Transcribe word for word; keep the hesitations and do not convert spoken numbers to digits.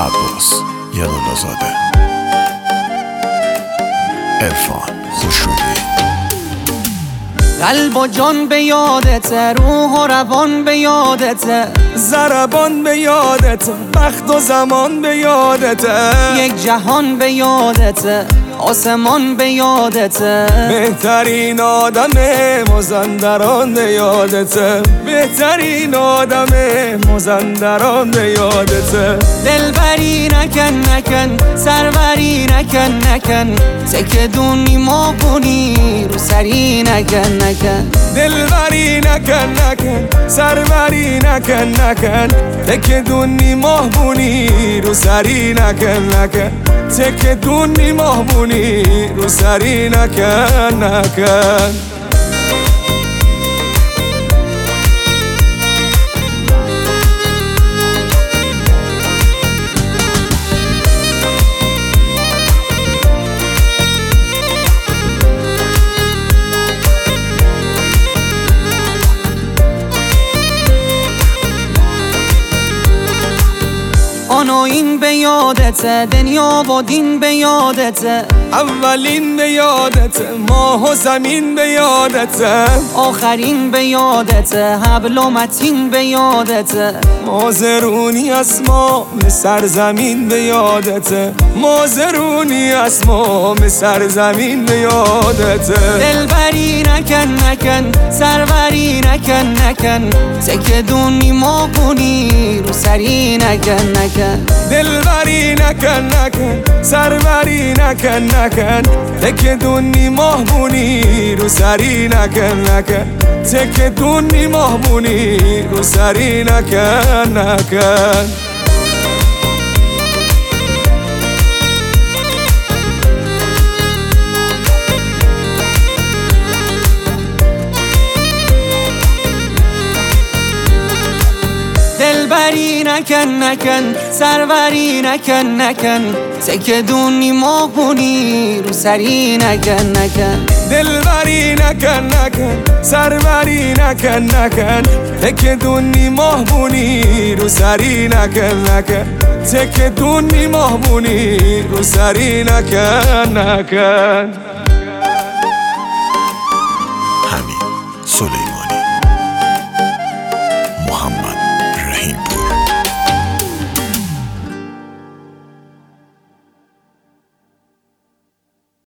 عباس یدالله‌زاده، عرفان خشوگی. قلب و جان به یادته، روح و روان به یادته، ضربان به یادته، وقت و زمان به یادته، یک جهان به یادته، آسمان به یادته، بهترین آدم مازندران به یادته، بهترین آدم مازندران به یادته. دلبری نکن نکن، سروری نکن نکن، تکه دونی ما کنی رو سری نکن نکن، دلبری نکن نکن، سروری نکن نکن، تکه دونی مهبونی رو سری نکن نکن، تکه دونی مهبونی رو سری نکن نکن. آن و این به یادته، دنیا و دین به یادته، اولین به یادته، ماه و زمین به یادته، آخرین به یادته، حبل و متین به یادته، مازرونی اسمام سرزمین به یادته، مازرونی اسمام سرزمین به یادته. دلبری نکن نکن، سروری نکن نکن، تکه دونی ما کنی رو سری نکن نکن، دلبری نکن نکن، سروری نکن نکن، تکه دونی مهبونی رو سری نکن نکن، تکه دونی مهبونی رو سری نکن نکن. دلبری نکن نکن، سروری نکن نکن، تکه دونی ما کنی رو سری نکن نکن، دلبری نکن نکن، سروری نکن نکن، تکه دونی مهبونی رو سری نکن نکن، تکه دونی مهبونی رو سری نکن نکن.